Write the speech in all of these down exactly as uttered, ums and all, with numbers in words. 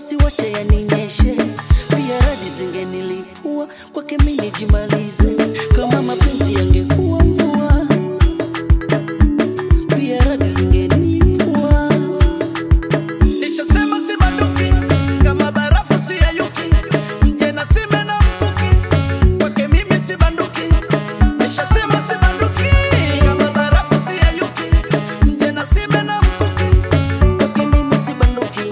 basi wache yaninyeshe, pia radi zingenilipua, kwake mimi nijimalize. Kama mapenzi yangekuwa mvua, pia radi zingenilipua. Nishasema si banduki, kama barafu si yayuki, mje na sime na mkuki, kwake mimi si banduki. Nishasema si banduki, kama barafu si yayuki, mje na sime na mkuki, kwake mimi si banduki.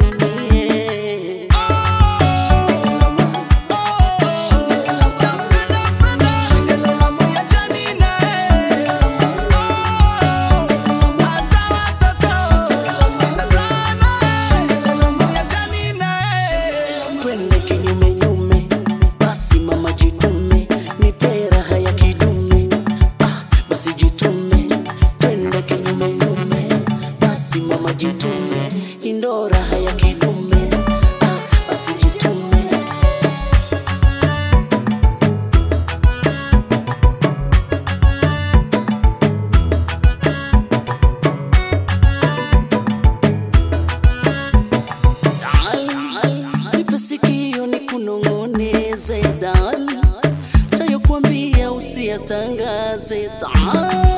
Twende kinyume nyume, basi mama jitume, nipe raha ya kidume. Ah, basi jitume. Twende kinyume nyume, basi mama jitume, indo raha ya kidume. Ah, basi jitume. Nipe sikio nikunong'oneze dal, tayo kuambia usiyatangaze dal.